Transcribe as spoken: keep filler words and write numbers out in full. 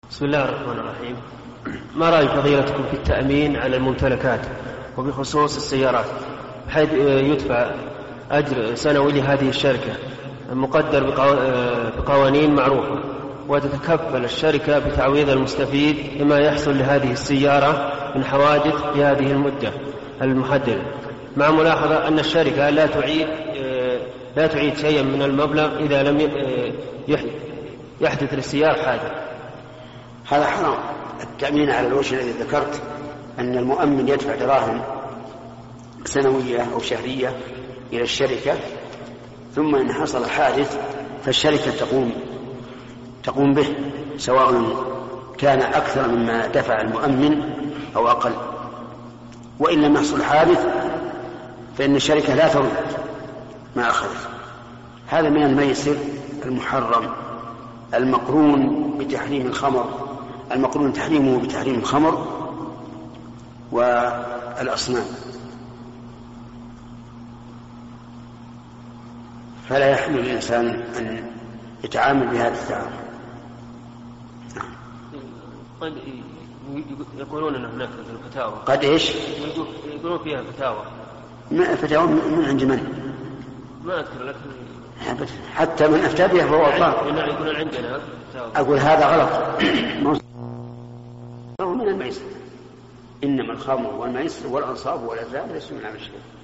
بسم الله الرحمن الرحيم. ما رأي فضيلتكم في التأمين على الممتلكات وبخصوص السيارات، بحيث يدفع أجر سنوي لهذه الشركة مقدر بقوانين معروفة، وتتكفل الشركة بتعويض المستفيد بما يحصل لهذه السيارة من حوادث في هذه المدة المحددة، مع ملاحظة أن الشركة لا تعيد لا تعيد شيئا من المبلغ إذا لم يحدث للسيارة حادث. هذا حرام. التأمين على الوجه الذي ذكرت أن المؤمن يدفع دراهم سنوية أو شهرية إلى الشركة، ثم إن حصل حادث فالشركة تقوم تقوم به، سواء كان أكثر مما دفع المؤمن أو أقل. وإن لم يحصل حادث فإن الشركة لا ترد ما أخذت. هذا من الميسر المحرم المقرون بتحريم الخمر، المقرون تحريمه بتحريم الخمر والأصنام، فلا يحمل الإنسان أن يتعامل بهذا التعامل. قد يقولون أن هناك الفتاوى قد إيش يقولون فيها فتاوى ما فتاوى من عند من؟ ما أذكر لك. حتى من أفتى بها فهو غلطان. يقولون عندنا فتاوى. أقول هذا غلط. من الميسر، إنما الخمر والميسر والأنصاب والأزلام ليسوا من عمل الشيطان.